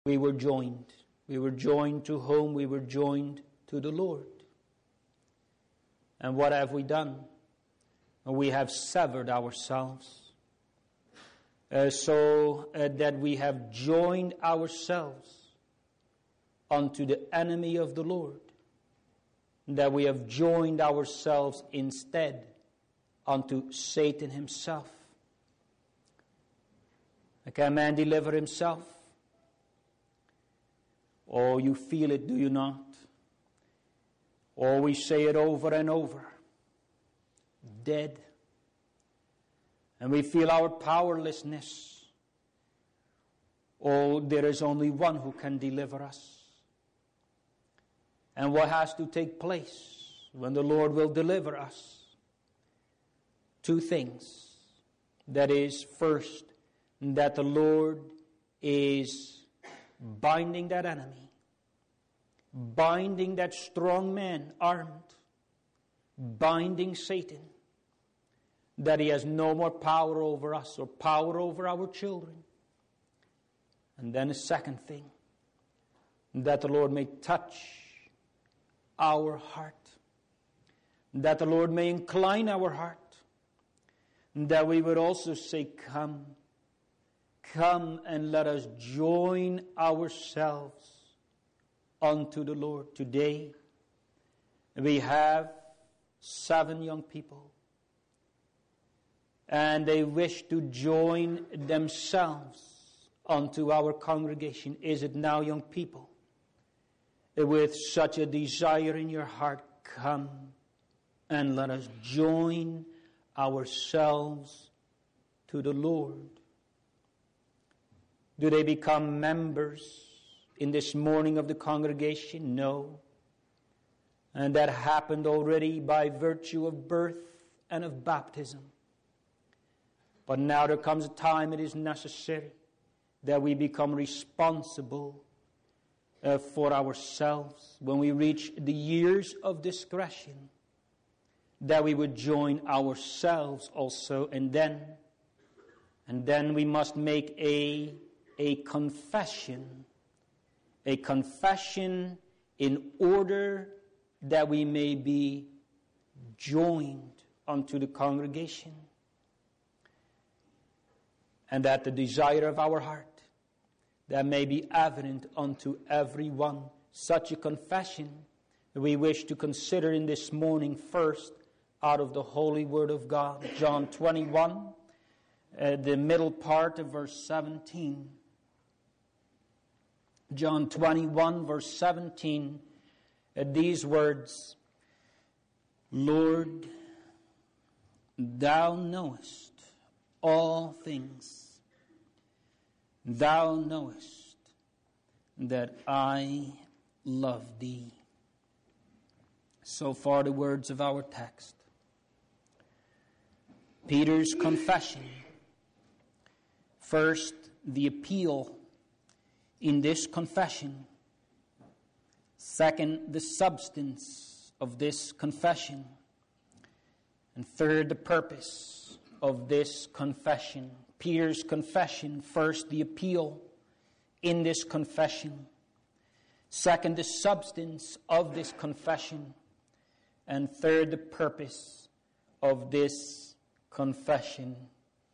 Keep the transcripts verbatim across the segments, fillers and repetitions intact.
We were joined. We were joined to whom? We were joined to the Lord. And what have we done? We have severed ourselves uh, so uh, that we have joined ourselves unto the enemy of the Lord. That we have joined ourselves instead unto Satan himself. Can man deliver himself? Oh, you feel it, do you not? Oh, we say it over and over. Dead. And we feel our powerlessness. Oh, there is only one who can deliver us. And what has to take place when the Lord will deliver us? Two things. That is, first, that the Lord is binding that enemy, binding that strong man armed, binding Satan, that he has no more power over us or power over our children. And then the second thing, that the Lord may touch our heart, that the Lord may incline our heart, that we would also say, come, come and let us join ourselves unto the Lord. Today, we have seven young people, and they wish to join themselves unto our congregation. Is it now, young people? With such a desire in your heart, come and let us join ourselves to the Lord. Do they become members in this morning of the congregation? No. And that happened already by virtue of birth and of baptism. But now there comes a time it is necessary that we become responsible uh, for ourselves. When we reach the years of discretion, that we would join ourselves also. And then, and then we must make a, a confession. A confession in order that we may be joined unto the congregation. And that the desire of our heart, that may be evident unto everyone. Such a confession we wish to consider in this morning first out of the Holy Word of God. John twenty-one, uh, the middle part of verse seventeen. John twenty-one, verse seventeen, uh, these words, Lord, thou knowest all things. Thou knowest that I love thee. So far the words of our text. Peter's confession. First, the appeal in this confession. Second, the substance of this confession. And third, the purpose of this confession. Peter's confession. First, the appeal in this confession. Second, the substance of this confession. And third, the purpose of this confession.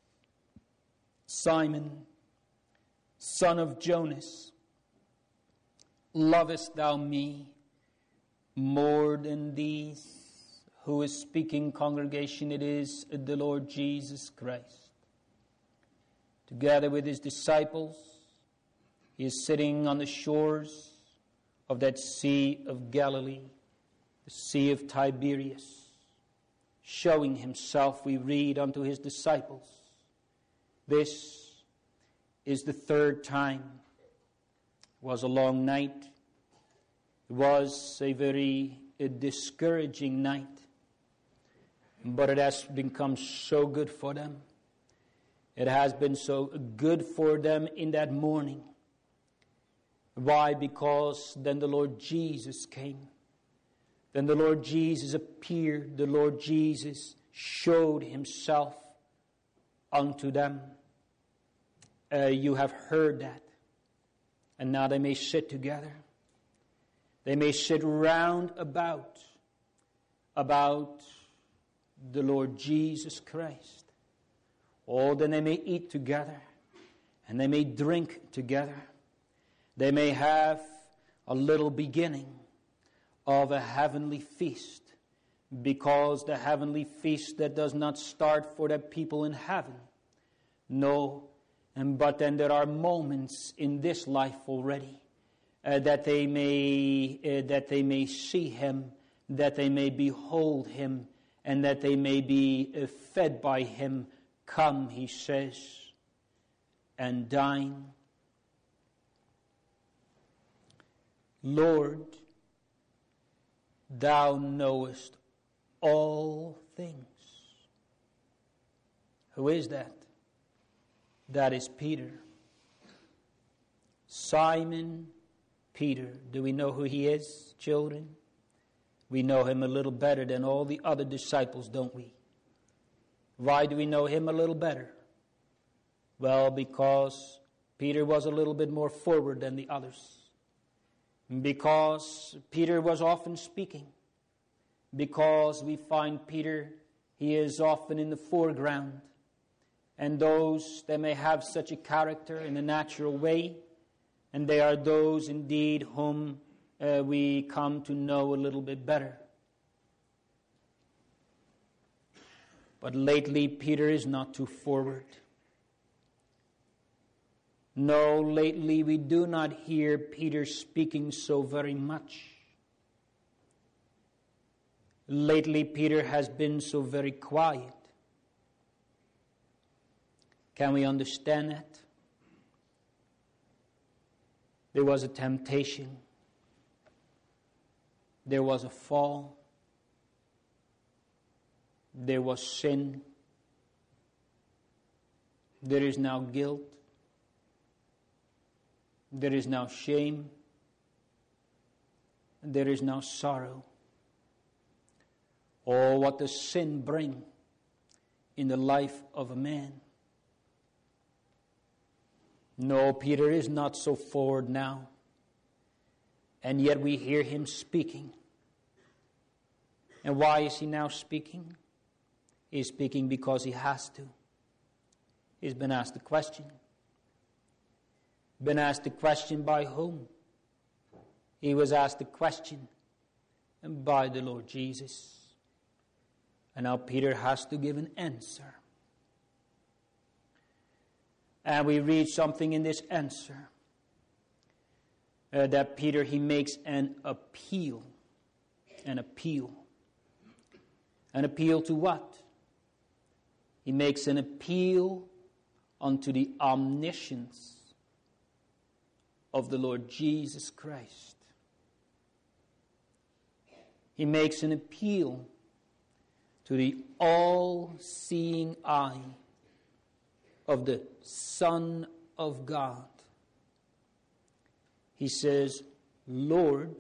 Simon, son of Jonas, lovest thou me more than these? Who is speaking, congregation? It is the Lord Jesus Christ. Together with his disciples, he is sitting on the shores of that Sea of Galilee, the Sea of Tiberias, showing himself, we read, unto his disciples. This is the third time. It was a long night. It was a very a discouraging night. But it has become so good for them. It has been so good for them in that morning. Why? Because then the Lord Jesus came. Then the Lord Jesus appeared. The Lord Jesus showed himself unto them. Uh, you have heard that. And now they may sit together. They may sit round about, about the Lord Jesus Christ. Oh, then they may eat together, and they may drink together. They may have a little beginning of a heavenly feast, because the heavenly feast that does not start for the people in heaven. No, and but then there are moments in this life already uh, that they may uh, that they may see Him, that they may behold Him, and that they may be uh, fed by Him. Come, He says, and dine. Lord, Thou knowest all things. Who is that? That is Peter. Simon Peter. Do we know who he is, children? We know him a little better than all the other disciples, don't we? Why do we know him a little better? Well, because Peter was a little bit more forward than the others. Because Peter was often speaking. Because we find Peter, he is often in the foreground. And those that may have such a character in a natural way, and they are those indeed whom uh, we come to know a little bit better. But lately Peter is not too forward. No, lately we do not hear Peter speaking so very much. Lately Peter has been so very quiet. Can we understand that? There was a temptation. There was a fall. There was sin. There is now guilt. There is now shame. There is now sorrow. Oh, what does sin bring in the life of a man? No, Peter is not so forward now. And yet we hear him speaking. And why is he now speaking? He's speaking because he has to. He's been asked the question. Been asked the question by whom? He was asked the question by the Lord Jesus. And now Peter has to give an answer. And we read something in this answer. Uh, that Peter, he makes an appeal. An appeal. An appeal to what? He makes an appeal unto the omniscience of the Lord Jesus Christ. He makes an appeal to the all-seeing eye of the Son of God. He says, Lord,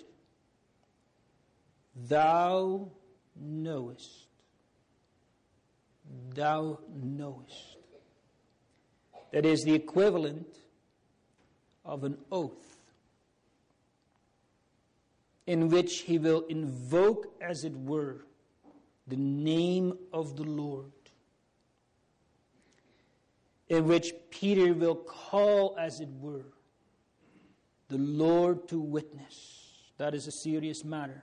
Thou knowest. Thou knowest. That is the equivalent of an oath in which he will invoke, as it were, the name of the Lord, in which Peter will call, as it were, the Lord to witness. That is a serious matter.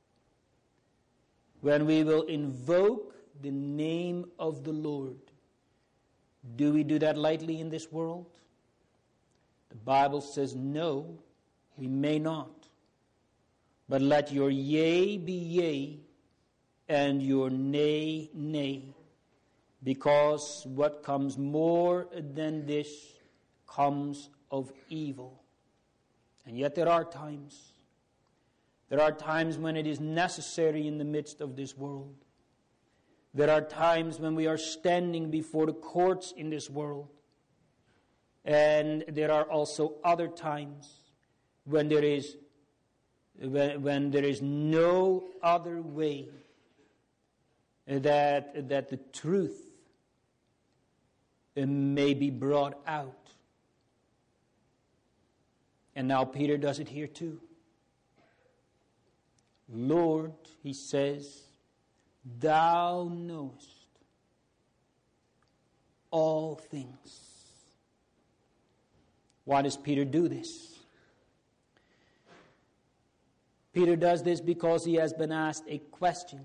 When we will invoke the name of the Lord, do we do that lightly in this world? The Bible says, no, we may not. But let your yea be yea, and your nay, nay. Because what comes more than this comes of evil. And yet there are times, there are times when it is necessary in the midst of this world. There are times when we are standing before the courts in this world. And there are also other times when there is when, when there is no other way that, that the truth may be brought out. And now Peter does it here too. Lord, he says, thou knowest all things. Why does Peter do this? Peter does this because he has been asked a question.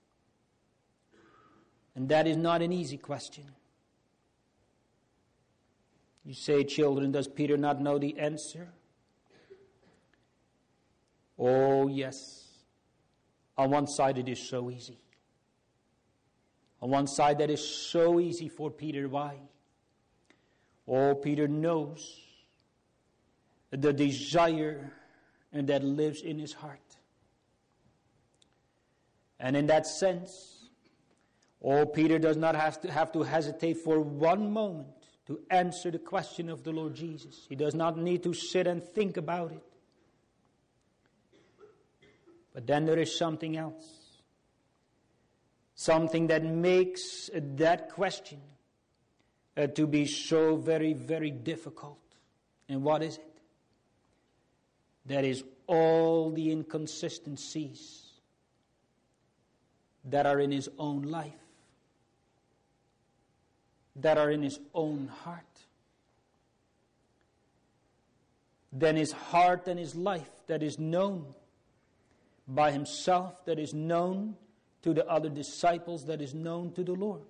And that is not an easy question. You say, children, does Peter not know the answer? Oh, yes. On one side it is so easy. On one side that is so easy for Peter. Why? Oh, Peter knows the desire and that lives in his heart. And in that sense, oh, Peter does not have to have to hesitate for one moment to answer the question of the Lord Jesus. He does not need to sit and think about it. But then there is something else. Something that makes that question uh, to be so very, very difficult. And what is it? That is all the inconsistencies that are in his own life, that are in his own heart. Then his heart and his life that is known by himself, that is known to the other disciples, that is known to the Lord.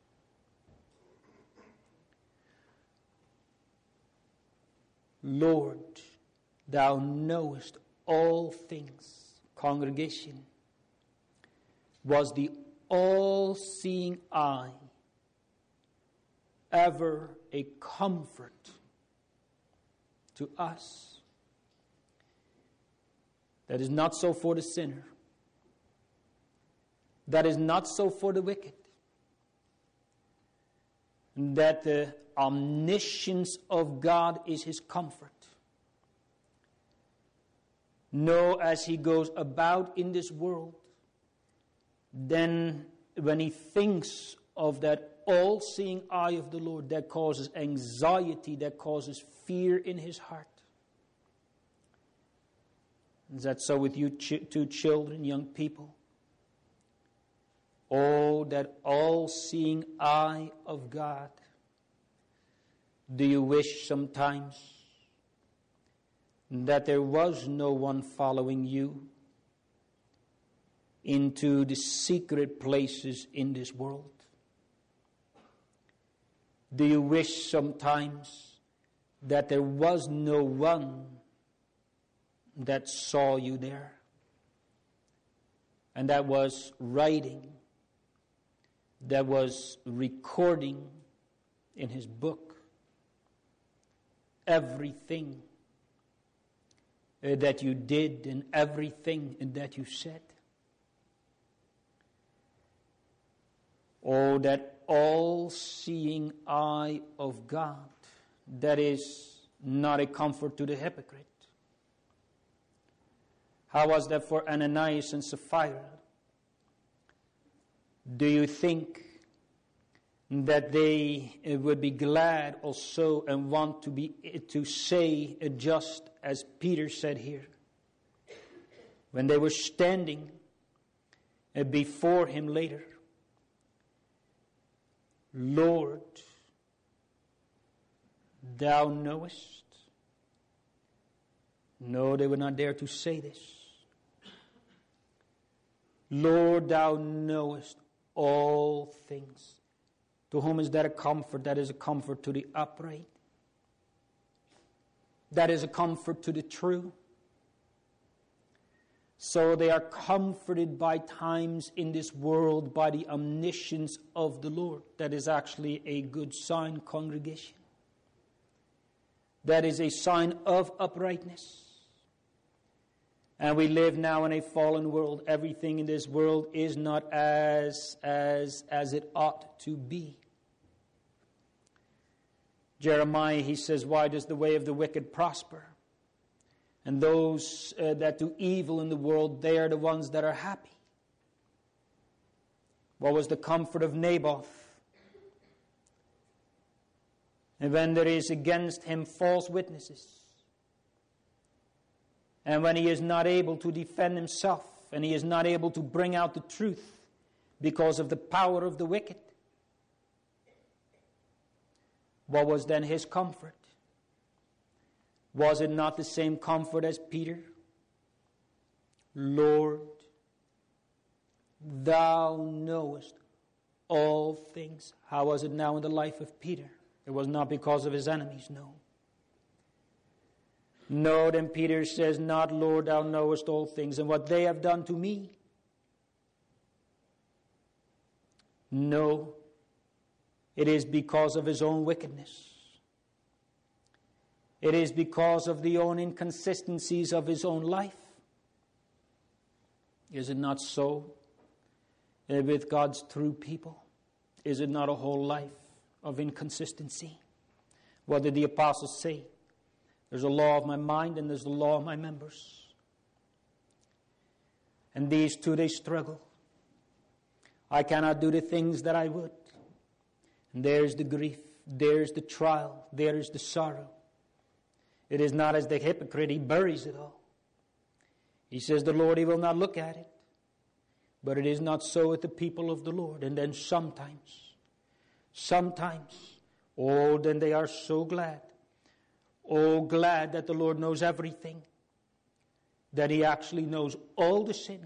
Lord, thou knowest all things. Congregation, was the all-seeing eye ever a comfort to us? That is not so for the sinner. That is not so for the wicked. That the omniscience of God is his comfort. No, as he goes about in this world, then when he thinks of that all-seeing eye of the Lord, that causes anxiety, that causes fear in his heart. Is that so with you ch- two children, young people? Oh, that all-seeing eye of God. Do you wish sometimes that there was no one following you into the secret places in this world? Do you wish sometimes that there was no one that saw you there, and that was writing, that was recording in his book everything uh, that you did and everything that you said? Oh, that all-seeing eye of God, that is not a comfort to the hypocrite. How was that for Ananias and Sapphira? Do you think that they would be glad also and want to be to say just as Peter said here, when they were standing before him later? Lord, thou knowest. No, they would not dare to say this. Lord, thou knowest all things. To whom is that a comfort? That is a comfort to the upright. That is a comfort to the true. So they are comforted by times in this world by the omniscience of the Lord. That is actually a good sign, congregation. That is a sign of uprightness. And we live now in a fallen world. Everything in this world is not as, as, as it ought to be. Jeremiah, he says, why does the way of the wicked prosper? And those uh, that do evil in the world, they are the ones that are happy. What was the comfort of Naboth? And when there is against him false witnesses, And when he is not able to defend himself, and he is not able to bring out the truth because of the power of the wicked, what was then his comfort? Was it not the same comfort as Peter? Lord, thou knowest all things. How was it now in the life of Peter? It was not because of his enemies, no. No, then Peter says, not, Lord, thou knowest all things, and what they have done to me. No, it is because of his own wickedness. It is because of the own inconsistencies of his own life. Is it not so with God's true people? Is it not a whole life of inconsistency? What did the apostles say? There's a law of my mind and there's the law of my members. And these two, they struggle. I cannot do the things that I would. And there's the grief, there's the trial, there is the sorrow. It is not as the hypocrite, he buries it all. He says the Lord, he will not look at it. But it is not so with the people of the Lord. And then sometimes, sometimes, oh, then they are so glad. Oh, glad that the Lord knows everything. That he actually knows all the sin.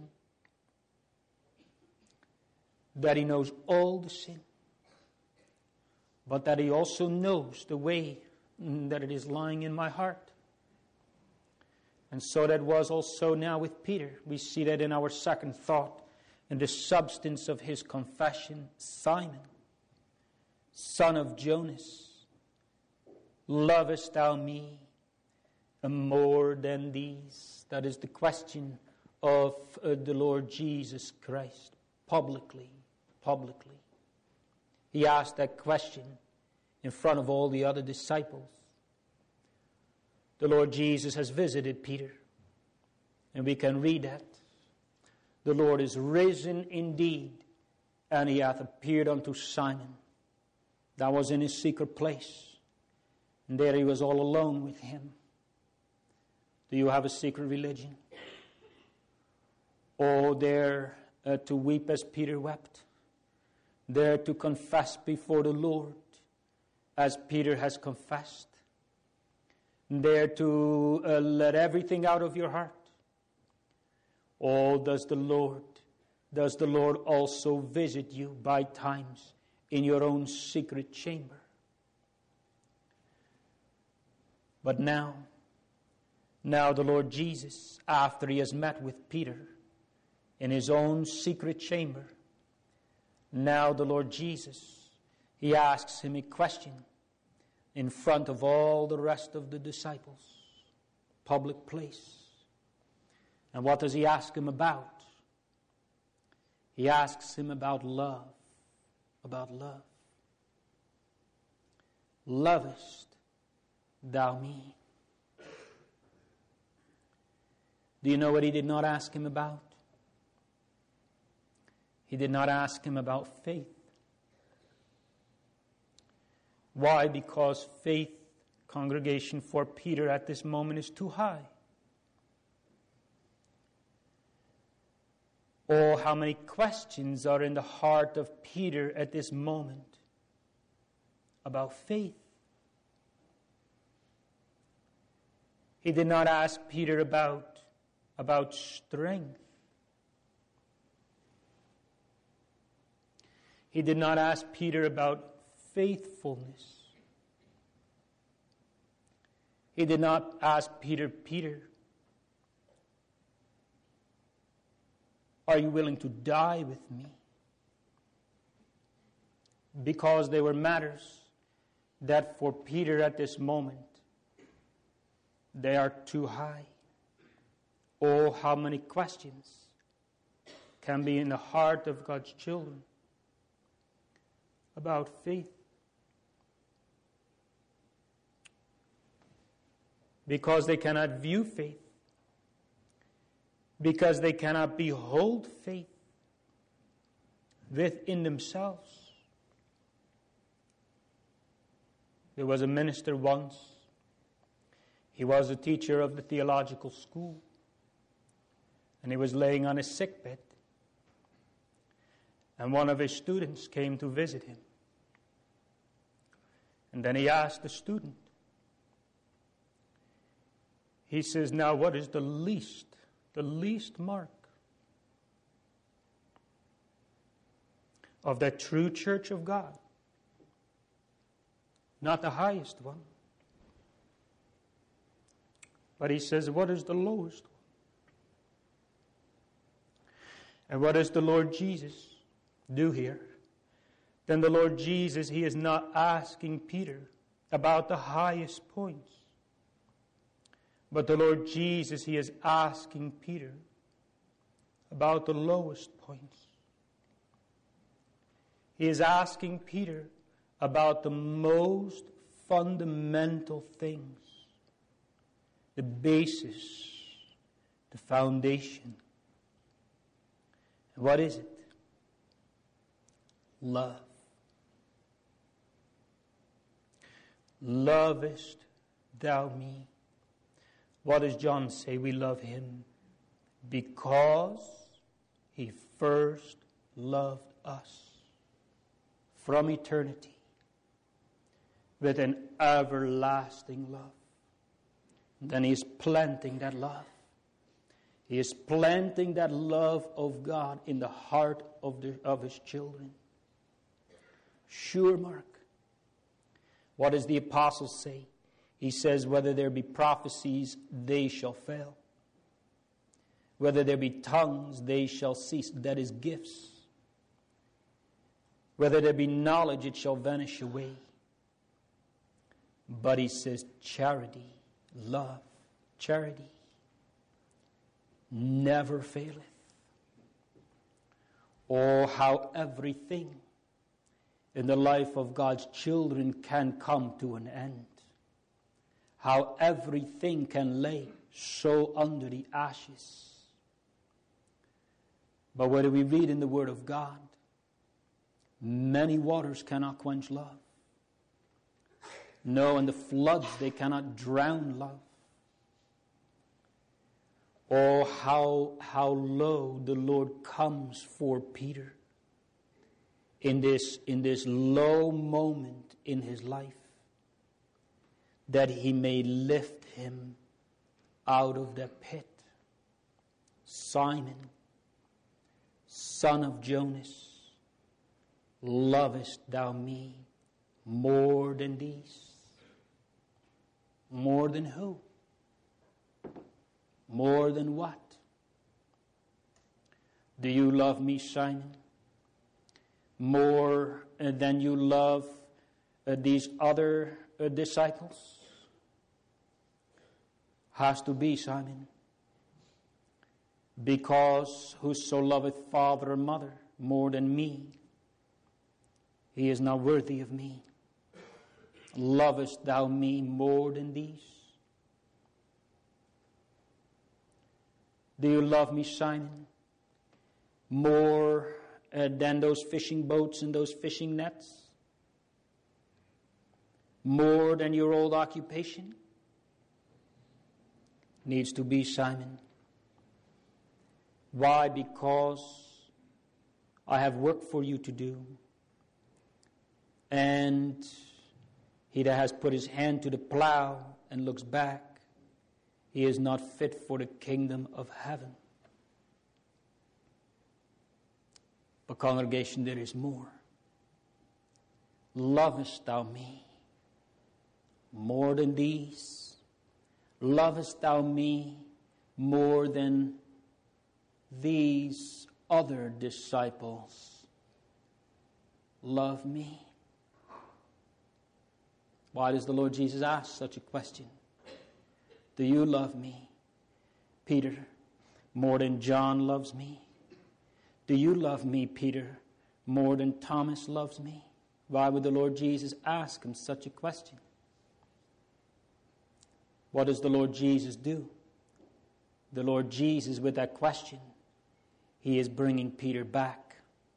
That he knows all the sin. But that he also knows the way that it is lying in my heart. And so that was also now with Peter. We see that in our second thought, in the substance of his confession. Simon, son of Jonas, lovest thou me more than these? That is the question of uh, the Lord Jesus Christ. Publicly, publicly. He asked that question in front of all the other disciples. The Lord Jesus has visited Peter. And we can read that. The Lord is risen indeed, and he hath appeared unto Simon. That was in his secret place. And there he was all alone with him. Do you have a secret religion? Oh, there uh, to weep as Peter wept. There to confess before the Lord as Peter has confessed. There to uh, let everything out of your heart. Oh, does the Lord, does the Lord also visit you by times in your own secret chamber? But now, now the Lord Jesus, after he has met with Peter in his own secret chamber, now the Lord Jesus, he asks him a question in front of all the rest of the disciples. Public place. And what does he ask him about? He asks him about love. About love. Lovest thou me? Do you know what he did not ask him about? He did not ask him about faith. Why? Because faith, congregation, for Peter at this moment is too high. Oh, how many questions are in the heart of Peter at this moment about faith. He did not ask Peter about, about strength. He did not ask Peter about faithfulness. He did not ask Peter, Peter, are you willing to die with me? Because they were matters that for Peter at this moment, they are too high. Oh, how many questions can be in the heart of God's children about faith. Because they cannot view faith. Because they cannot behold faith within themselves. There was a minister once. He was a teacher of the theological school. and he was laying on his sickbed. And one of his students came to visit him. And then he asked the student, he says, now what is the least, the least mark of that true church of God? Not the highest one. But he says, what is the lowest one? And what does the Lord Jesus do here? Then the Lord Jesus, he is not asking Peter about the highest points. But the Lord Jesus, he is asking Peter about the lowest points. He is asking Peter about the most fundamental things, the basis, the foundation. And what is it? Love. Lovest thou me? What does John say? We love him because he first loved us from eternity with an everlasting love. And then he is planting that love. He is planting that love of God in the heart of, the, of his children. Sure mark. What does the apostle say? He says, whether there be prophecies, they shall fail. Whether there be tongues, they shall cease. That is gifts. Whether there be knowledge, it shall vanish away. But he says, charity, love, charity, never faileth. Oh, how everything in the life of God's children can come to an end. How everything can lay so under the ashes. But what do we read in the Word of God? Many waters cannot quench love. No, and the floods, they cannot drown love. Oh, how, how low the Lord comes for Peter in this, in this low moment in his life, that he may lift him out of the pit. Simon, son of Jonas, lovest thou me more than these? More than who? More than what? Do you love me, Simon? More than you love uh, these other uh, disciples? Has to be, Simon. Because whoso loveth father or mother more than me, he is not worthy of me. Lovest thou me more than these? Do you love me, Simon, more uh, than those fishing boats and those fishing nets? More than your old occupation? Needs to be, Simon. Why? Because I have work for you to do. And he that has put his hand to the plow and looks back, he is not fit for the kingdom of heaven. But congregation, there is more. Lovest thou me more than these? Lovest thou me more than these other disciples? Love me. Why does the Lord Jesus ask such a question? Do you love me, Peter, more than John loves me? Do you love me, Peter, more than Thomas loves me? Why would the Lord Jesus ask him such a question? What does the Lord Jesus do? The Lord Jesus, with that question, he is bringing Peter back.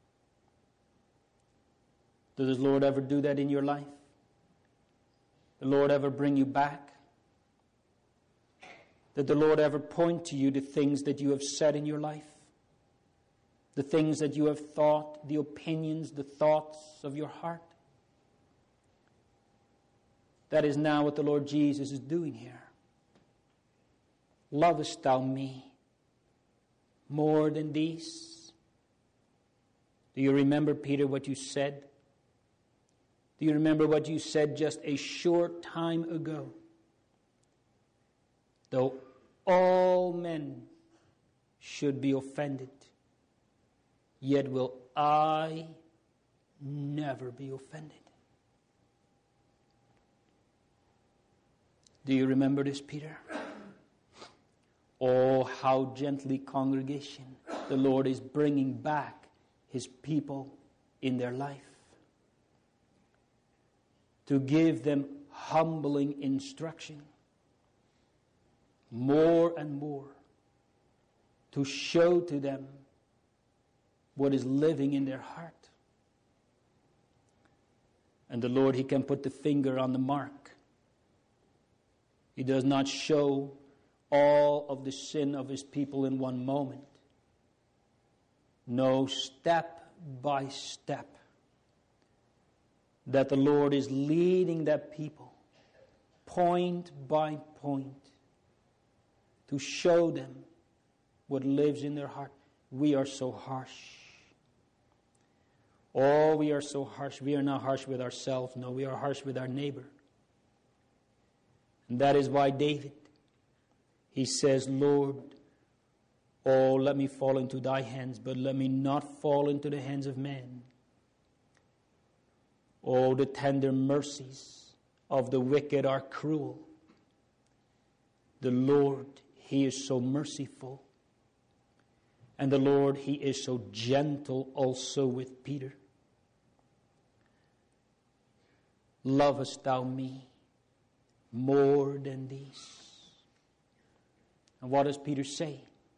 Does the Lord ever do that in your life? The Lord ever bring you back? Did the Lord ever point to you the things that you have said in your life? The things that you have thought, the opinions, the thoughts of your heart? That is now what the Lord Jesus is doing here. Lovest thou me more than these? Do you remember, Peter, what you said? Do you remember what you said just a short time ago? Though all men should be offended, yet will I never be offended. Do you remember this, Peter? Oh, how gently, congregation, the Lord is bringing back His people in their life, to give them humbling instruction, more and more, to show to them what is living in their heart. And the Lord, He can put the finger on the mark. He does not show all of the sin of His people in one moment. No, step by step, that the Lord is leading that people, point by point, to show them what lives in their heart. We are so harsh. Oh, we are so harsh. We are not harsh with ourselves. No, we are harsh with our neighbor. And that is why David, he says, Lord, oh, let me fall into thy hands, but let me not fall into the hands of man. Oh, the tender mercies of the wicked are cruel. The Lord, He is so merciful. And the Lord, He is so gentle also with Peter. Lovest thou me more than these? And what does Peter say?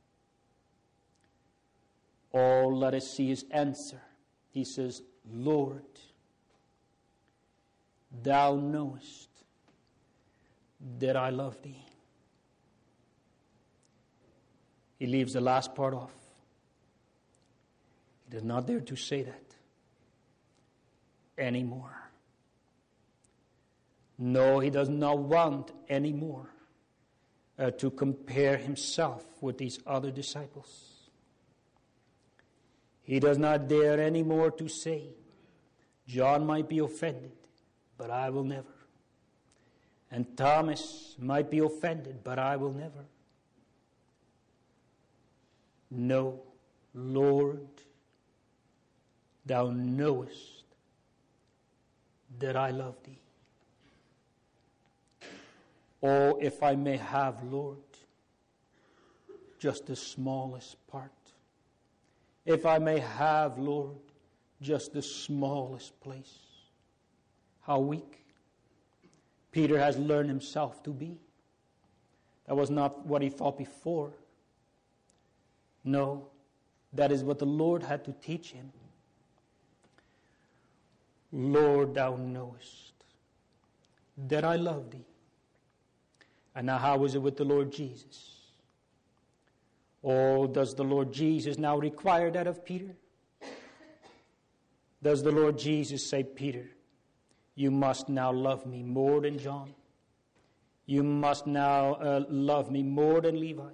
Oh, let us see his answer. He says, Lord, thou knowest that I love thee. He leaves the last part off. He does not dare to say that anymore. No, he does not want anymore uh, to compare himself with these other disciples. He does not dare anymore to say, John might be offended, but I will never. And Thomas might be offended, but I will never. No, Lord, thou knowest that I love thee. Oh, if I may have, Lord, just the smallest part. If I may have, Lord, just the smallest place. How weak Peter has learned himself to be. That was not what he thought before. No, that is what the Lord had to teach him. Lord, thou knowest that I love thee. And now how is it with the Lord Jesus? Oh, does the Lord Jesus now require that of Peter? Does the Lord Jesus say, Peter, you must now love me more than John? You must now uh, love me more than Levi?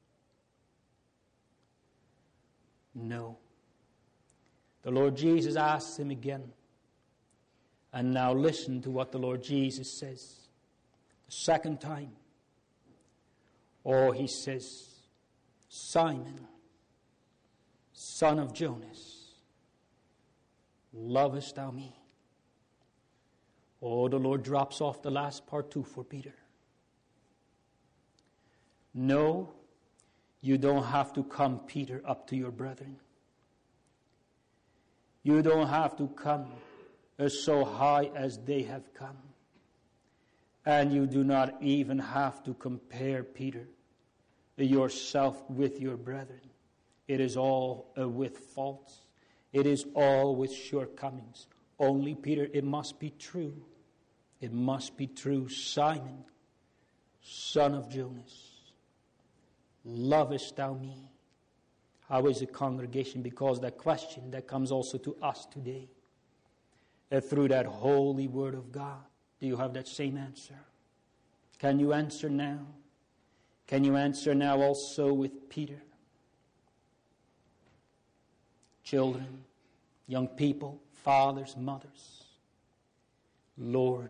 No. The Lord Jesus asks him again. And now listen to what the Lord Jesus says. The second time. Oh, he says, Simon, son of Jonas, lovest thou me? Oh, the Lord drops off the last part too for Peter. No, you don't have to come, Peter, up to your brethren. You don't have to come as so high as they have come. And you do not even have to compare, Peter, yourself with your brethren. It is all uh, with faults. It is all with shortcomings. Only, Peter, it must be true. It must be true, Simon, son of Jonas. lovest thou me? How is the congregation? Because that question that comes also to us today. That through that holy word of God, do you have that same answer? Can you answer now? Can you answer now also with Peter? Children, young people, fathers, mothers. Lord,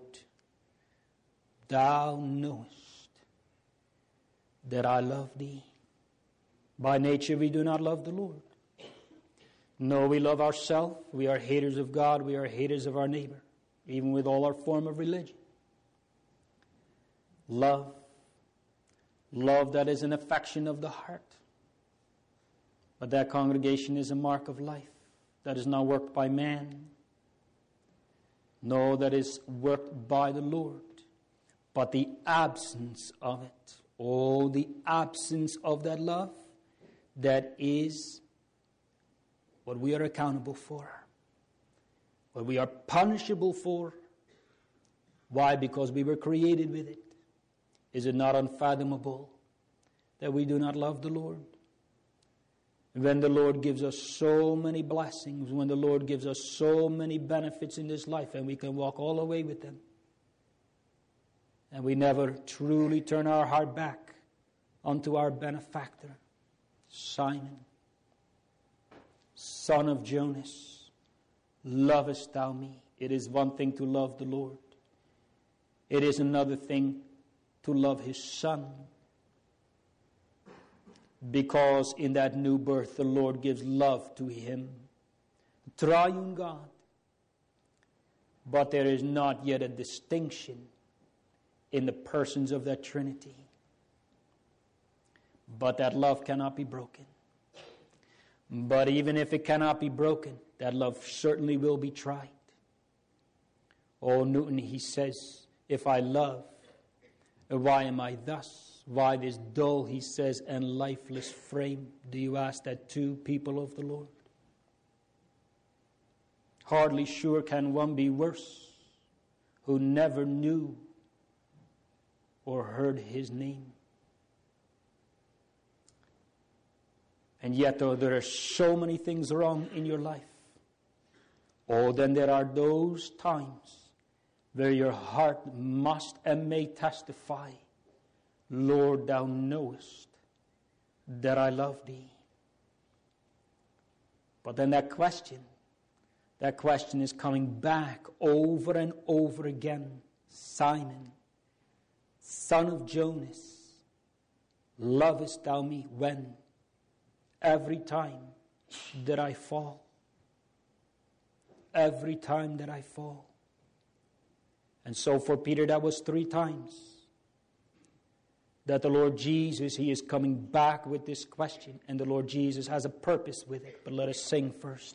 thou knowest that I love thee. By nature we do not love the Lord. No, we love ourselves. We are haters of God. We are haters of our neighbor, even with all our form of religion. Love. Love that is an affection of the heart. But that, congregation, is a mark of life that is not worked by man. No, that is worked by the Lord. But the absence of it, oh, the absence of that love, that is what we are accountable for, what we are punishable for. Why? Because we were created with it. Is it not unfathomable that we do not love the Lord? When the Lord gives us so many blessings, when the Lord gives us so many benefits in this life, and we can walk all the way with them, and we never truly turn our heart back unto our benefactor, Simon, son of Jonas, lovest thou me? It is one thing to love the Lord. It is another thing to love his Son. Because in that new birth, the Lord gives love to him. Triune God. But there is not yet a distinction in the persons of that Trinity. But that love cannot be broken. But even if it cannot be broken, that love certainly will be tried. Oh, Newton, he says, if I love, why am I thus? Why this dull, he says, and lifeless frame? Do you ask that too, people of the Lord? Hardly sure can one be worse who never knew or heard his name. And yet, though there are so many things wrong in your life, oh, then there are those times where your heart must and may testify, Lord, thou knowest that I love thee. But then that question, that question is coming back over and over again. Simon, son of Jonas, lovest thou me? When? Every time that I fall. Every time that I fall. And so for Peter, that was three times that the Lord Jesus, he is coming back with this question. And the Lord Jesus has a purpose with it. But let us sing first.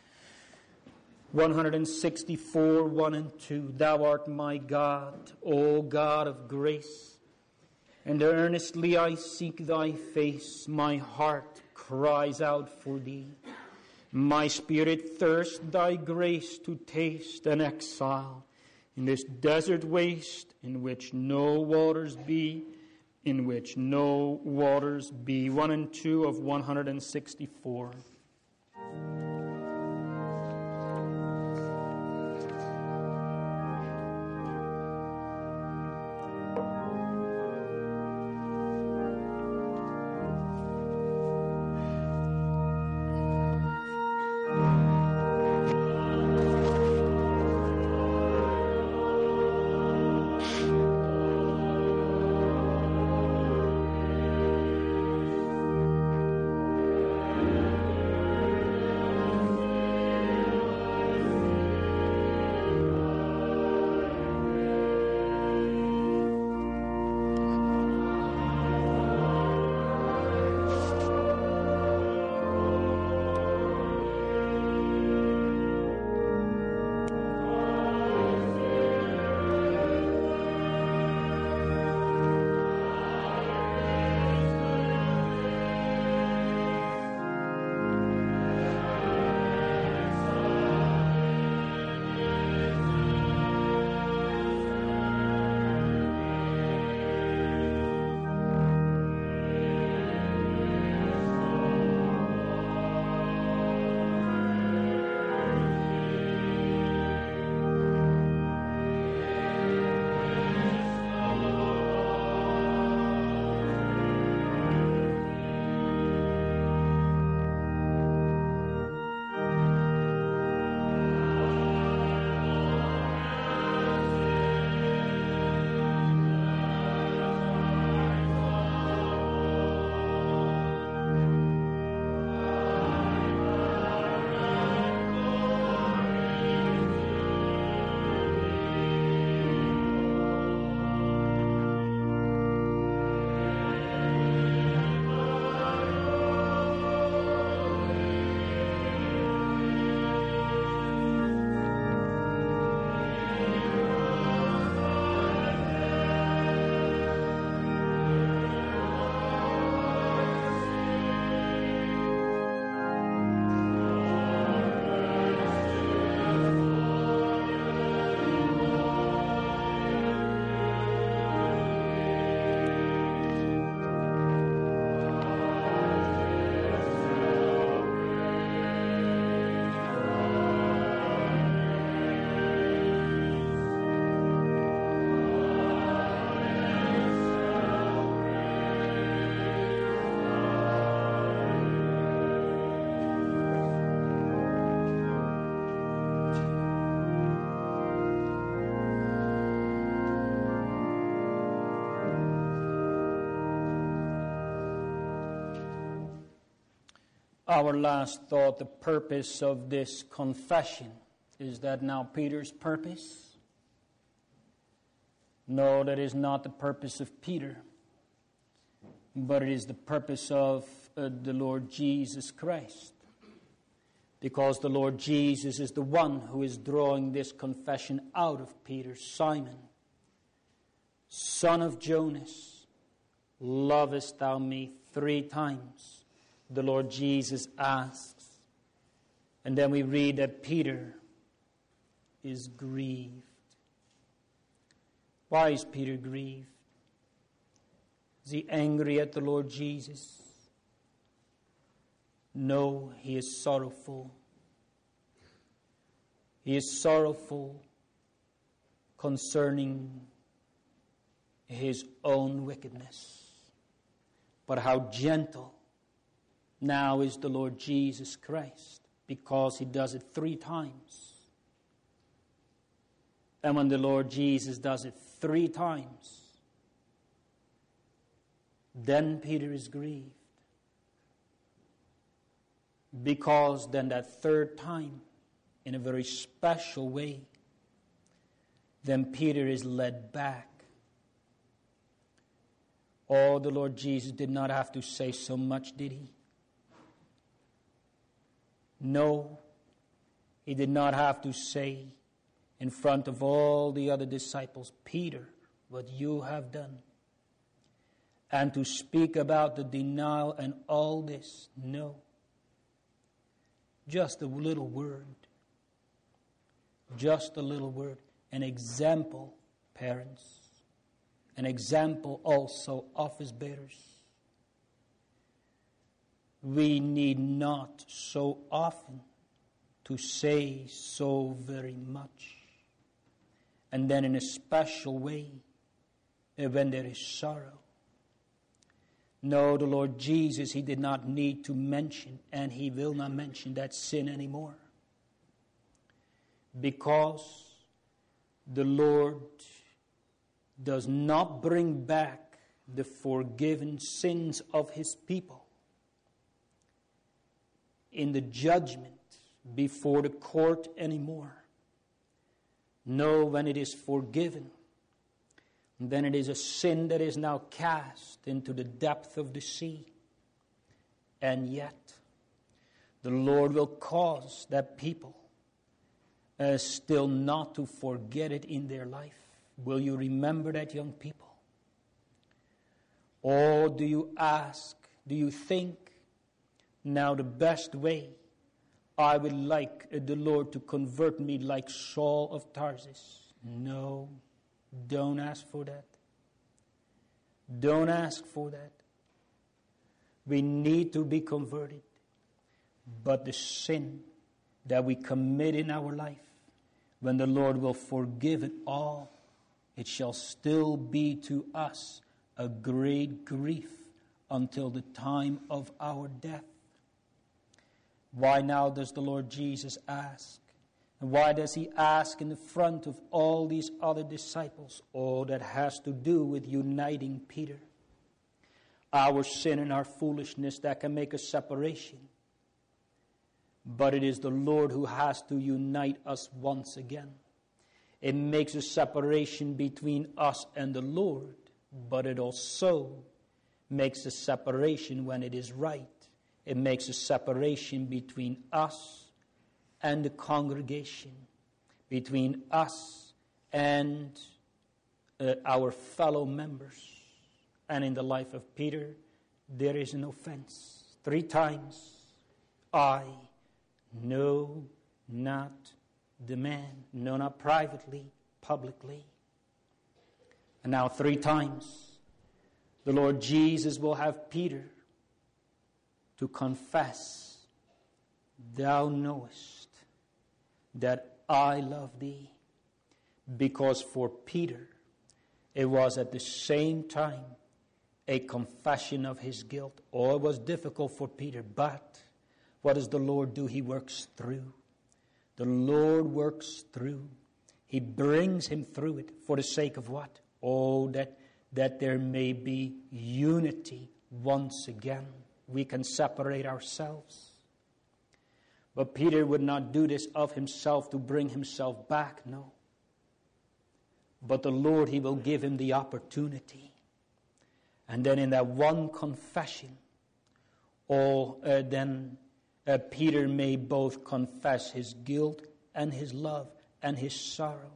one sixty-four, one and two. Thou art my God, O God of grace. And earnestly I seek thy face. My heart cries out for thee. My spirit thirsts thy grace to taste an exile in this desert waste, in which no waters be, in which no waters be. One and two of one sixty-four. Our last thought, the purpose of this confession. Is that now Peter's purpose? No, that is not the purpose of Peter, but it is the purpose of uh, the Lord Jesus Christ. Because the Lord Jesus is the one who is drawing this confession out of Peter. Simon, son of Jonas, lovest thou me? Three times the Lord Jesus asks. And then we read that Peter is grieved. Why is Peter grieved? Is he angry at the Lord Jesus? No, he is sorrowful. He is sorrowful concerning his own wickedness. But how gentle now is the Lord Jesus Christ, because he does it three times. And when the Lord Jesus does it three times, then Peter is grieved. Because then that third time, in a very special way, then Peter is led back. Oh, the Lord Jesus did not have to say so much, did he? No, he did not have to say in front of all the other disciples, Peter, what you have done. And to speak about the denial and all this. No. Just a little word. Just a little word. An example, parents. An example also, office bearers. We need not so often to say so very much. And then in a special way, when there is sorrow. No, the Lord Jesus, he did not need to mention, and he will not mention that sin anymore. Because the Lord does not bring back the forgiven sins of his people in the judgment before the court anymore. No, when it is forgiven, then it is a sin that is now cast into the depth of the sea. And yet, the Lord will cause that people uh, still not to forget it in their life. Will you remember that, young people? Or do you ask, do you think, now the best way, I would like uh, the Lord to convert me like Saul of Tarsus? No. Don't ask for that. Don't ask for that. We need to be converted. But the sin that we commit in our life, when the Lord will forgive it all, it shall still be to us a great grief until the time of our death. Why now does the Lord Jesus ask? And why does he ask in the front of all these other disciples? Oh, that has to do with uniting Peter. Our sin and our foolishness that can make a separation. But it is the Lord who has to unite us once again. It makes a separation between us and the Lord, but it also makes a separation when it is right. It makes a separation between us and the congregation, between us and uh, our fellow members. And in the life of Peter, there is an offense. Three times, I know not the man. No, not privately, publicly. And now three times, the Lord Jesus will have Peter to confess, thou knowest that I love thee. Because for Peter, it was at the same time a confession of his guilt. Oh, it was difficult for Peter, but what does the Lord do? He works through. The Lord works through. He brings him through it for the sake of what? Oh, that, that there may be unity once again. We can separate ourselves. But Peter would not do this of himself to bring himself back, no. But the Lord, he will give him the opportunity. And then in that one confession, or uh, then uh, Peter may both confess his guilt and his love and his sorrow.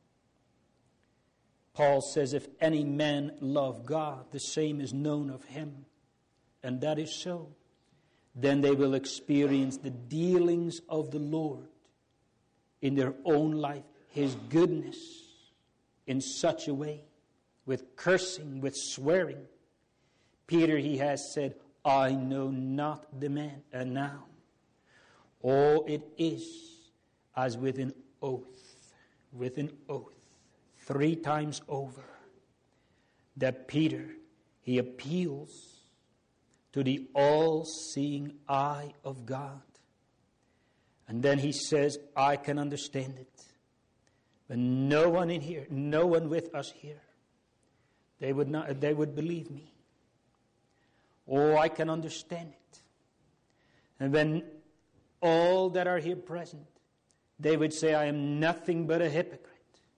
Paul says, if any man love God, the same is known of him. And that is so. Then they will experience the dealings of the Lord in their own life, his goodness in such a way, with cursing, with swearing. Peter, he has said, I know not the man. And now, oh, it is as with an oath, with an oath, three times over, that Peter, he appeals to the all-seeing eye of God. And then he says, I can understand it. But no one in here, no one with us here, they would not, they would believe me. Oh, I can understand it. And when all that are here present, they would say, I am nothing but a hypocrite.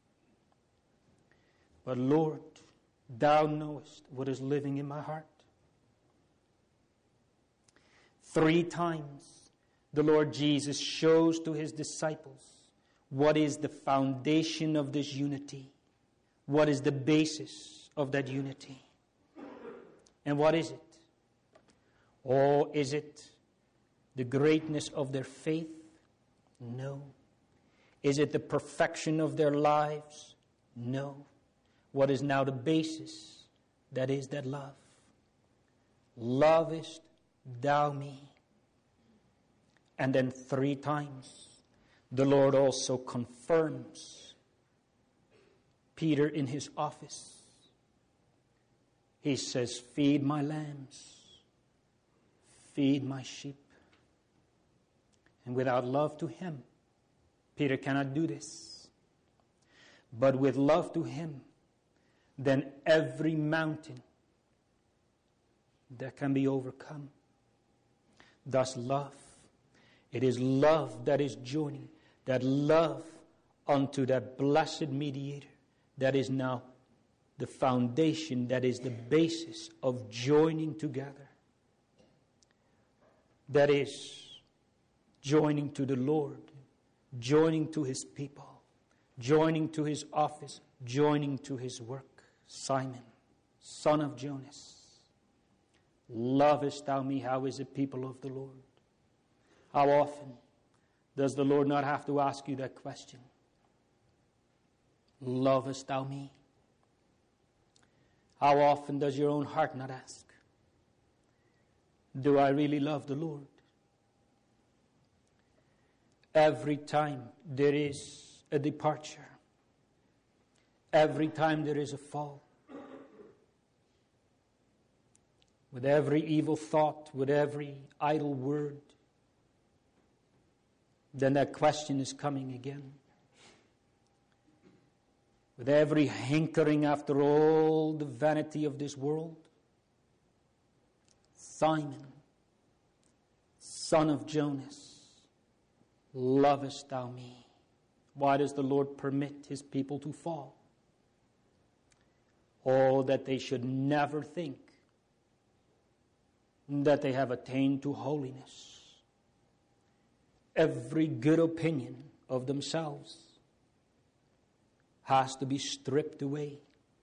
But Lord, thou knowest what is living in my heart. Three times the Lord Jesus shows to his disciples what is the foundation of this unity. What is the basis of that unity? And what is it? Or is it the greatness of their faith? No. Is it the perfection of their lives? No. What is now the basis? That is that love. Lovest thou me? And then three times the Lord also confirms Peter in his office. He says, feed my lambs, feed my sheep. And without love to him, Peter cannot do this. But with love to him, then every mountain that can be overcome. Thus love. It is love that is joining, that love unto that blessed mediator, that is now the foundation, that is the basis of joining together. That is joining to the Lord, joining to his people, joining to his office, joining to his work. Simon, son of Jonas, lovest thou me? How is it, people of the Lord? How often does the Lord not have to ask you that question? Lovest thou me? How often does your own heart not ask? Do I really love the Lord? Every time there is a departure, every time there is a fall, with every evil thought, with every idle word, then that question is coming again. With every hankering after all the vanity of this world, Simon, son of Jonas, lovest thou me? Why does the Lord permit his people to fall? Oh, that they should never think that they have attained to holiness. Every good opinion of themselves has to be stripped away.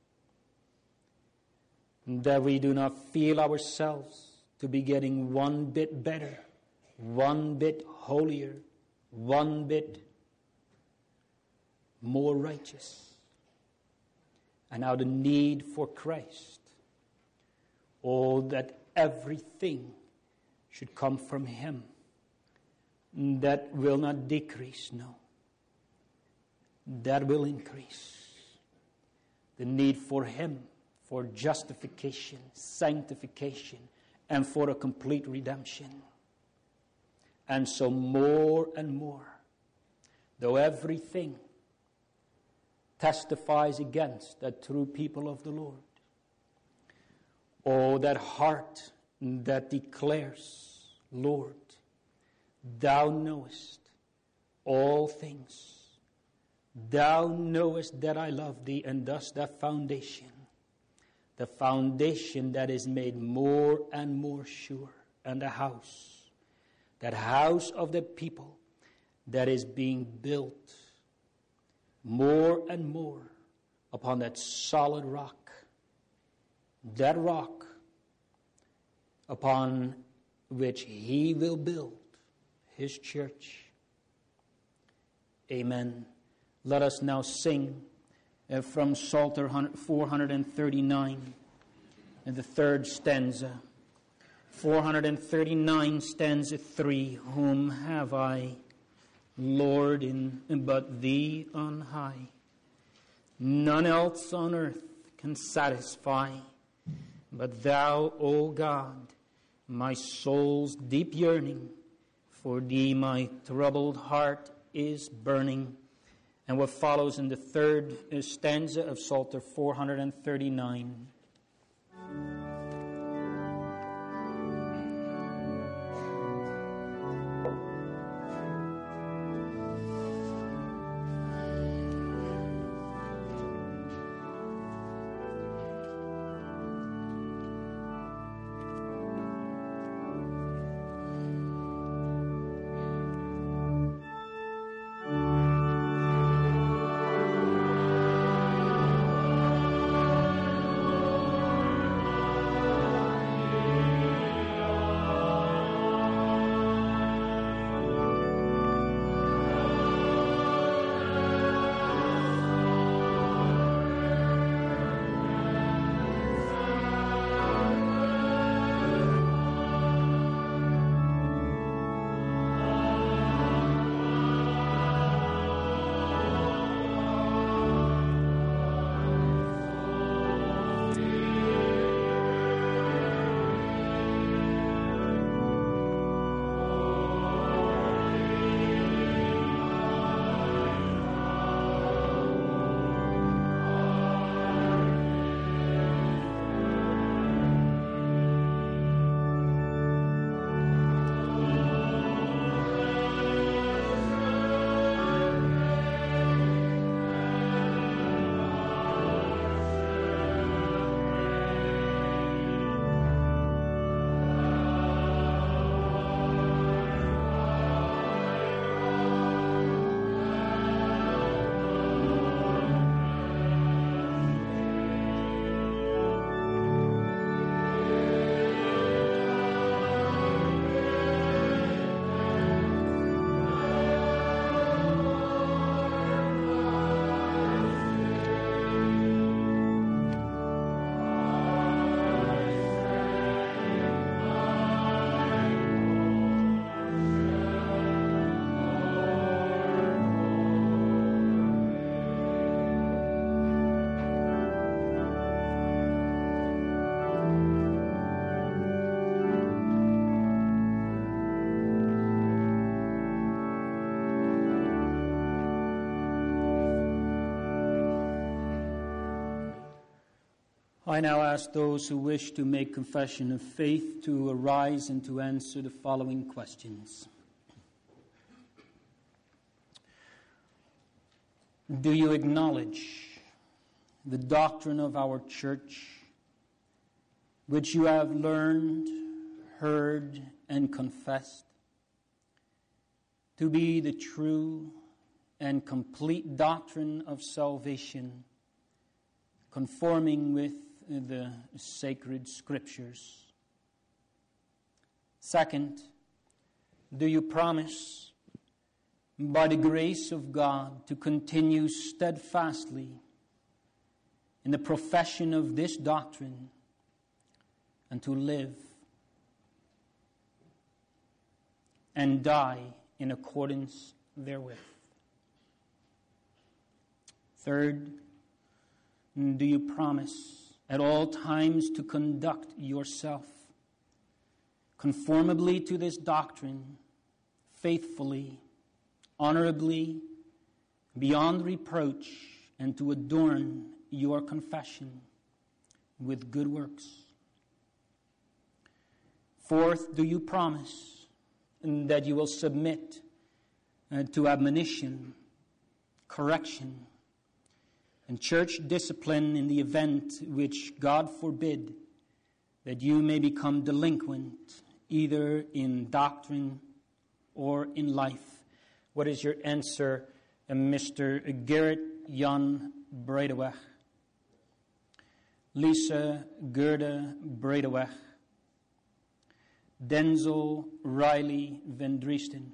That we do not feel ourselves to be getting one bit better, one bit holier, one bit more righteous. And now the need for Christ. Oh, that everything should come from him. That will not decrease, no. That will increase. The need for him, for justification, sanctification, and for a complete redemption. And so more and more, though everything testifies against that true people of the Lord, oh, that heart that declares, Lord, Thou knowest all things. Thou knowest that I love thee, and thus that foundation, the foundation that is made more and more sure, and the house, that house of the people that is being built more and more upon that solid rock, that rock upon which he will build his church. Amen. Let us now sing uh, from Psalter four thirty-nine, and the third stanza. four thirty-nine, stanza three. Whom have I, Lord, in but thee on high? None else on earth can satisfy, but thou, O God, my soul's deep yearning. For thee my troubled heart is burning. And what follows in the third stanza of Psalter four thirty-nine. I now ask those who wish to make confession of faith to arise and to answer the following questions. Do you acknowledge the doctrine of our church, which you have learned, heard, and confessed, to be the true and complete doctrine of salvation, conforming with the sacred scriptures? Second, do you promise, by the grace of God, to continue steadfastly in the profession of this doctrine and to live and die in accordance therewith? Third, do you promise at all times to conduct yourself conformably to this doctrine, faithfully, honorably, beyond reproach, and to adorn your confession with good works? Fourth, do you promise and that you will submit uh, to admonition, correction, and church discipline in the event which God forbid that you may become delinquent either in doctrine or in life. What is your answer, uh, Mister Gerrit Jan Bredeweg? Lisa Gerda Bredeweg. Denzel Riley Van Driesten.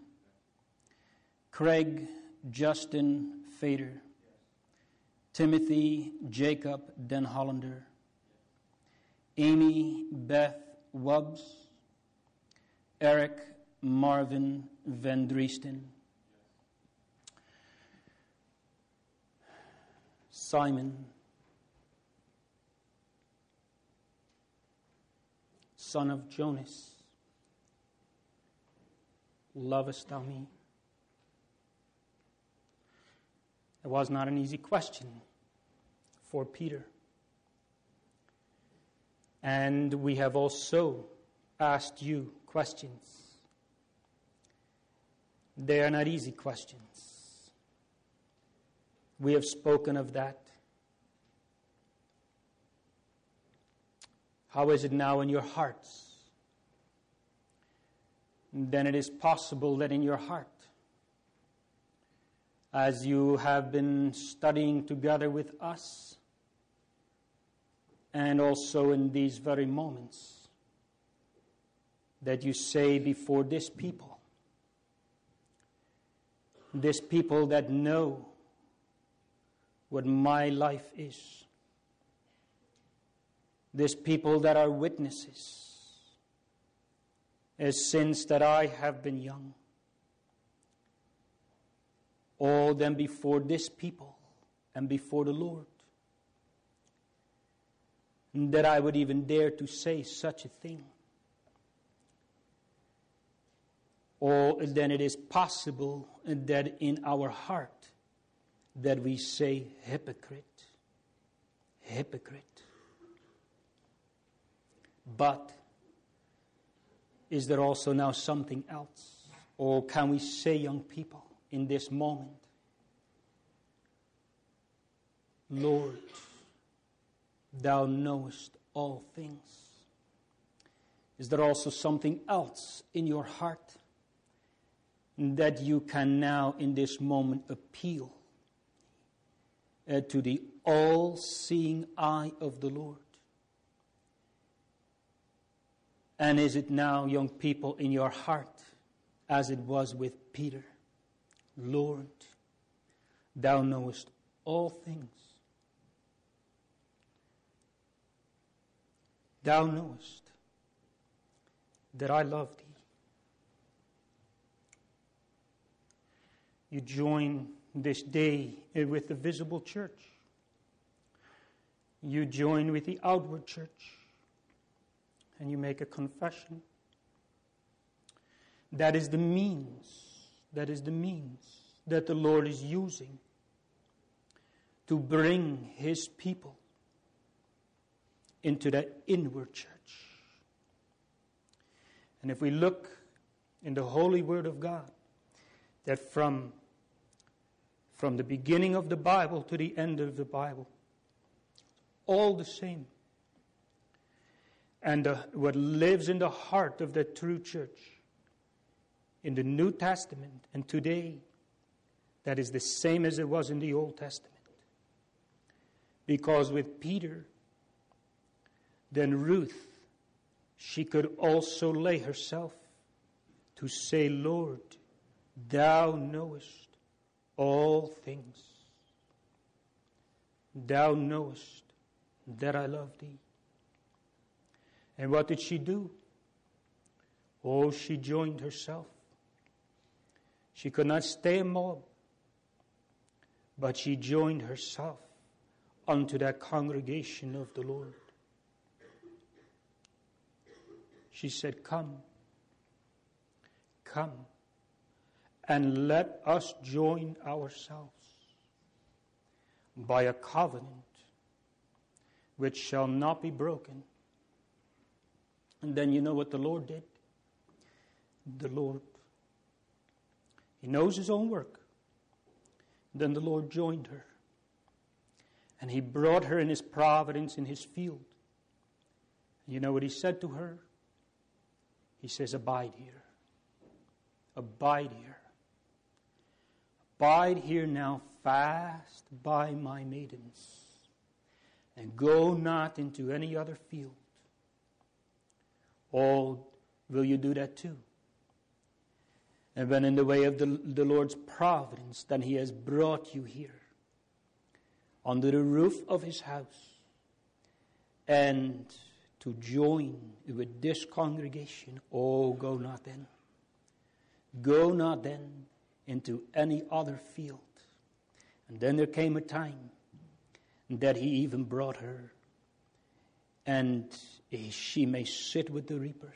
Craig Justin Fader. Timothy Jacob Den Hollander. Amy Beth Wubbs. Eric Marvin Van Driesten. Simon, son of Jonas, lovest thou me? It was not an easy question for Peter. And we have also asked you questions. They are not easy questions. We have spoken of that. How is it now in your hearts? Then it is possible that in your heart, as you have been studying together with us, and also in these very moments, that you say before this people, this people that know what my life is, this people that are witnesses, as since that I have been young, all them before this people and before the Lord, that I would even dare to say such a thing. Or then it is possible that in our heart that we say hypocrite, hypocrite. But is there also now something else? Or can we say, young people, in this moment, Lord, thou knowest all things. Is there also something else in your heart that you can now in this moment appeal uh, to the all-seeing eye of the Lord? And is it now, young people, in your heart as it was with Peter? Lord, thou knowest all things. Thou knowest that I love thee. You join this day with the visible church. You join with the outward church. And you make a confession. That is the means, that is the means that the Lord is using to bring His people into that inward church. And if we look in the Holy Word of God, that from, from the beginning of the Bible to the end of the Bible, all the same. And uh, what lives in the heart of the true church in the New Testament and today, that is the same as it was in the Old Testament. Because with Peter, then Ruth, she could also lay herself to say, Lord, thou knowest all things. Thou knowest that I love thee. And what did she do? Oh, she joined herself. She could not stay a mob, but she joined herself unto that congregation of the Lord. She said, come, come, and let us join ourselves by a covenant which shall not be broken. And then you know what the Lord did? The Lord He knows his own work. Then the Lord joined her. And he brought her in his providence in his field. You know what he said to her? He says, abide here. Abide here. Abide here now fast by my maidens, and go not into any other field. Oh, will you do that too? And when in the way of the, the Lord's providence, then he has brought you here, under the roof of his house, and to join with this congregation, oh, go not then. Go not then into any other field. And then there came a time that he even brought her, and she may sit with the reapers,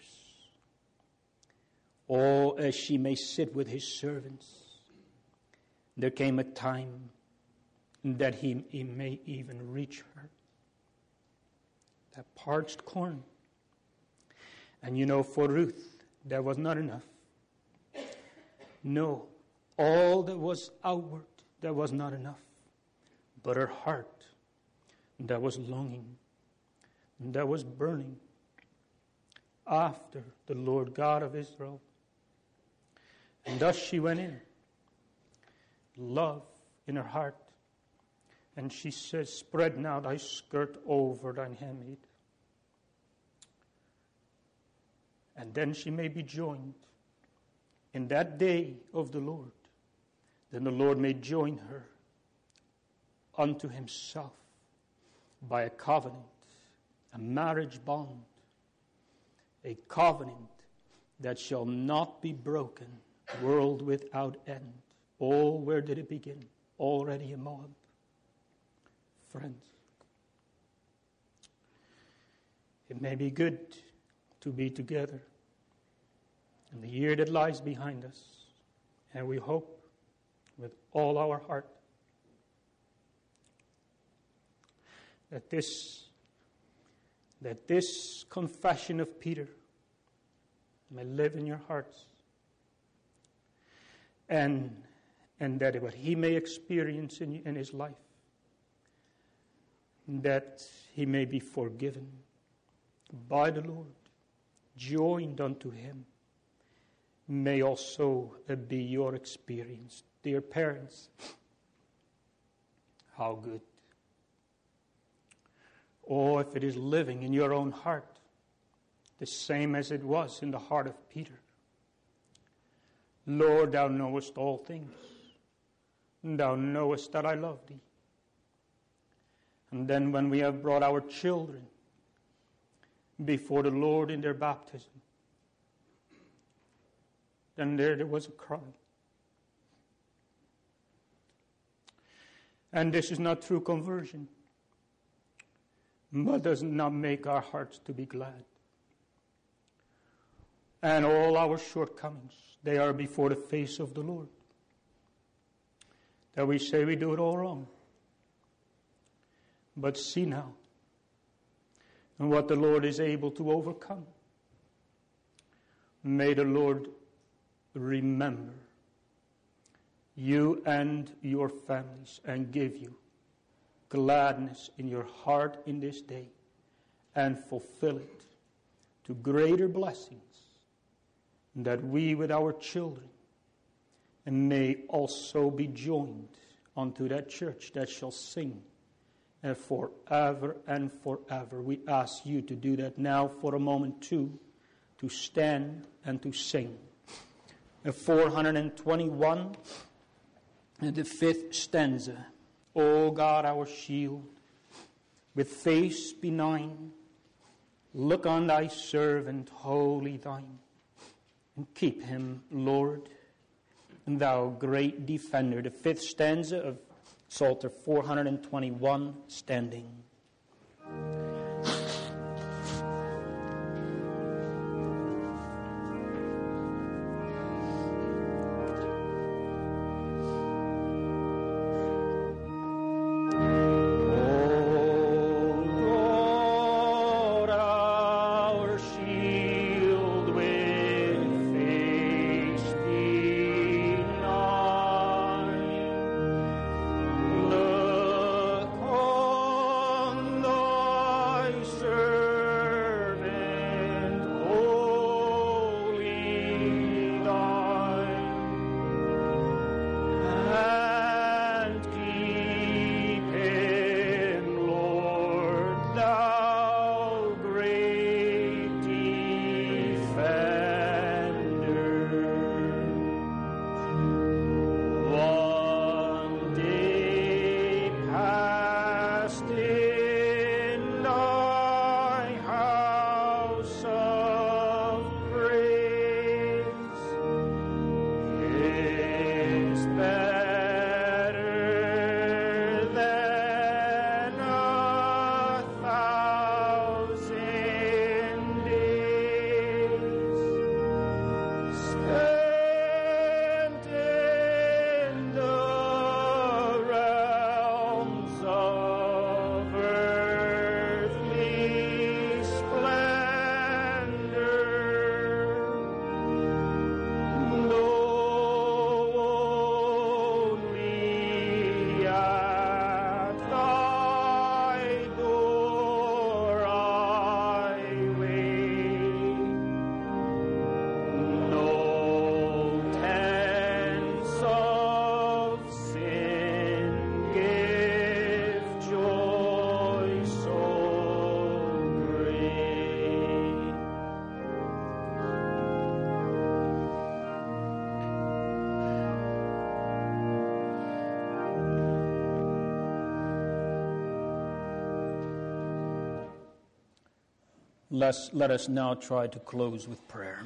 or as she may sit with his servants. There came a time that he, he may even reach her. That parched corn. And you know, for Ruth, that was not enough. No, all that was outward, that was not enough. But her heart, that was longing, that was burning after the Lord God of Israel. And thus she went in, love in her heart. And she says, spread now thy skirt over thine handmaid. And then she may be joined in that day of the Lord. Then the Lord may join her unto himself by a covenant, a marriage bond, a covenant that shall not be broken, world without end. Oh, where did it begin? Already in Moab. Friends, it may be good to be together in the year that lies behind us, and we hope with all our heart that this that this confession of Peter may live in your hearts, and and that what he may experience in, in his life, that he may be forgiven by the Lord, joined unto him, may also be your experience. Dear parents, how good. Oh, if it is living in your own heart, the same as it was in the heart of Peter. Lord, thou knowest all things. Thou knowest that I love thee. And then when we have brought our children before the Lord in their baptism, then there, there was a cry. And this is not through conversion, but does not make our hearts to be glad. And all our shortcomings, they are before the face of the Lord. That we say we do it all wrong. But see now, and what the Lord is able to overcome. May the Lord remember you and your families and give you gladness in your heart in this day, and fulfill it to greater blessings, that we with our children and may also be joined unto that church that shall sing and forever and forever. We ask you to do that now for a moment too, to stand and to sing. four hundred twenty-one, and the fifth stanza. O God, our shield, with face benign, look on thy servant, wholly thine, and keep him, Lord, and thou great defender. The fifth stanza of Psalter four hundred twenty-one, standing. Shield with face benign. Let's, let us now try to close with prayer.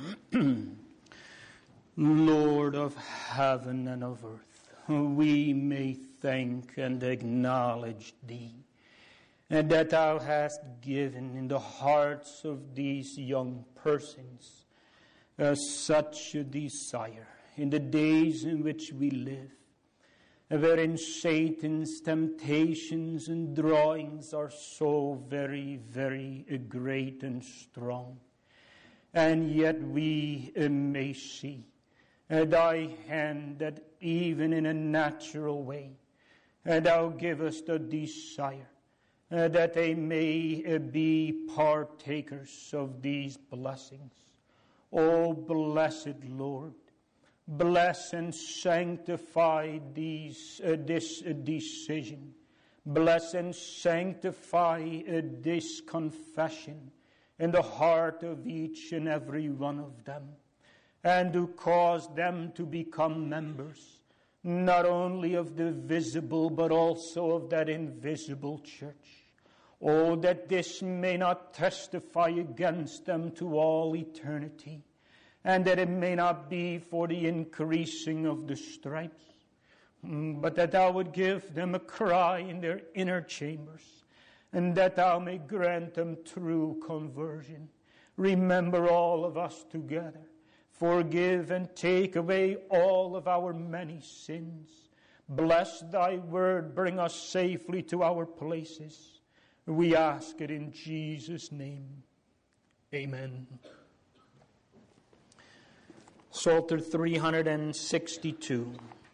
Lord of heaven and of earth, we may thank and acknowledge Thee, and that Thou hast given in the hearts of these young persons uh, such a desire in the days in which we live, wherein Satan's temptations and drawings are so very, very great and strong. And yet we uh, may see uh, Thy hand that even in a natural way, uh, Thou give us the desire uh, that they may uh, be partakers of these blessings. O blessed Lord, bless and sanctify these, uh, this uh, decision. Bless and sanctify uh, this confession in the heart of each and every one of them, and to cause them to become members, not only of the visible, but also of that invisible church. Oh, that this may not testify against them to all eternity, and that it may not be for the increasing of the stripes, but that Thou would give them a cry in their inner chambers, and that Thou may grant them true conversion. Remember all of us together. Forgive and take away all of our many sins. Bless Thy word. Bring us safely to our places. We ask it in Jesus' name. Amen. Psalter three hundred sixty-two.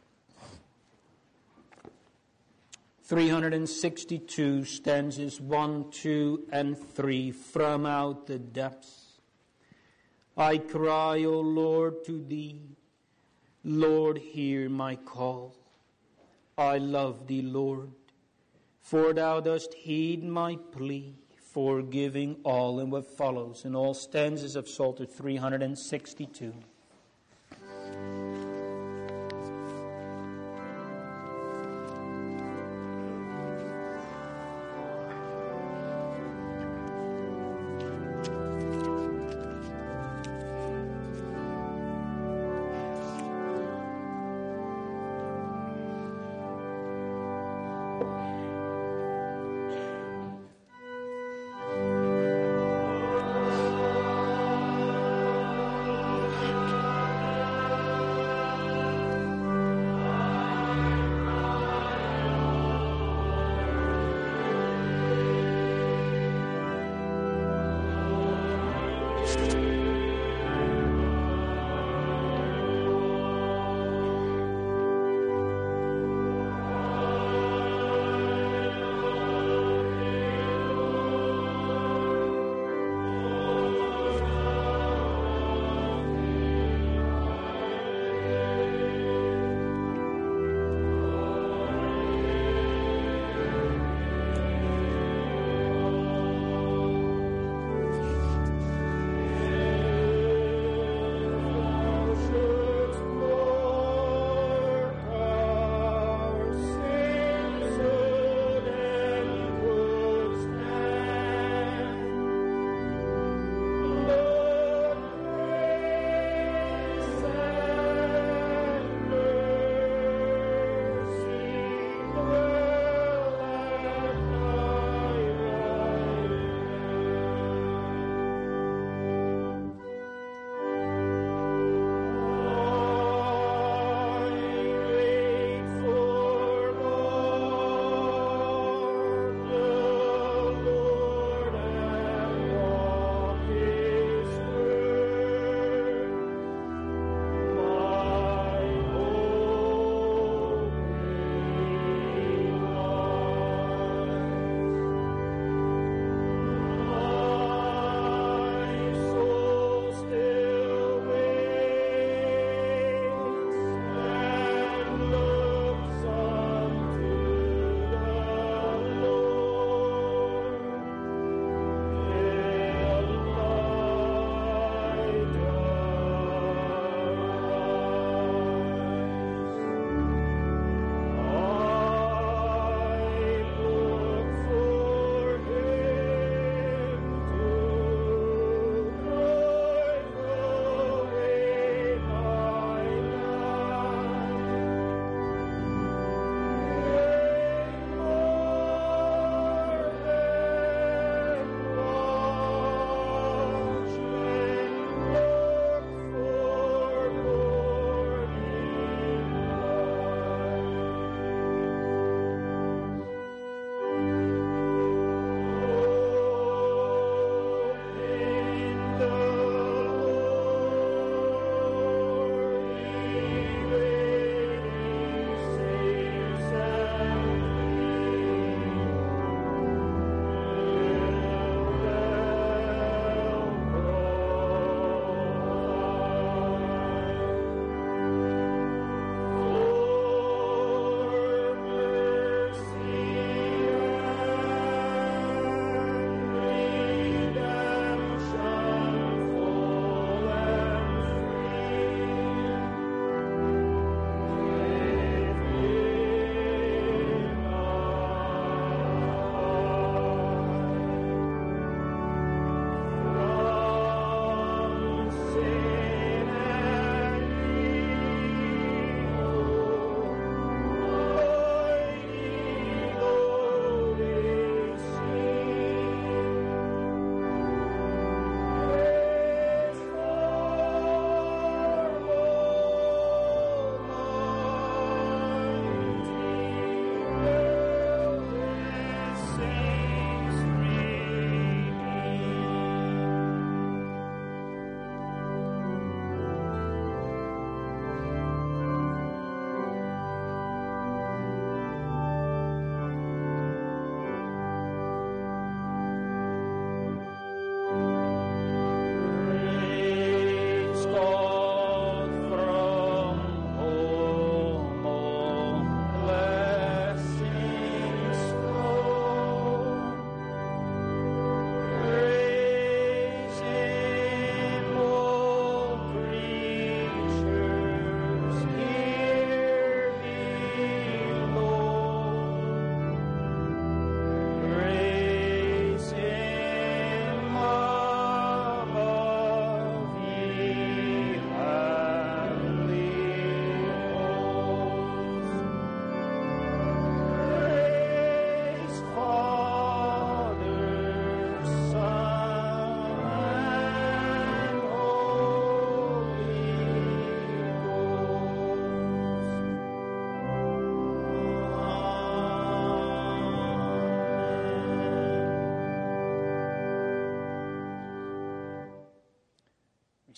three hundred sixty-two, stanzas one, two, and three, from out the depths. I cry, O Lord, to Thee. Lord, hear my call. I love Thee, Lord, for Thou dost heed my plea, forgiving all. And what follows in all stanzas of Psalter three hundred sixty-two.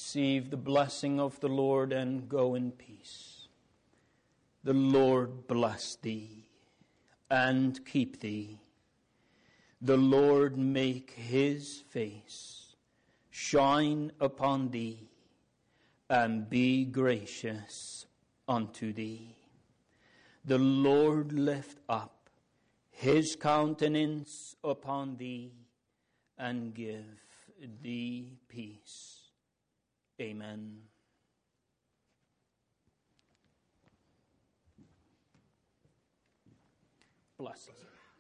receive the blessing of the Lord and go in peace. The Lord bless thee and keep thee. The Lord make his face shine upon thee and be gracious unto thee. The Lord lift up his countenance upon thee and give thee peace. Amen. Bless us.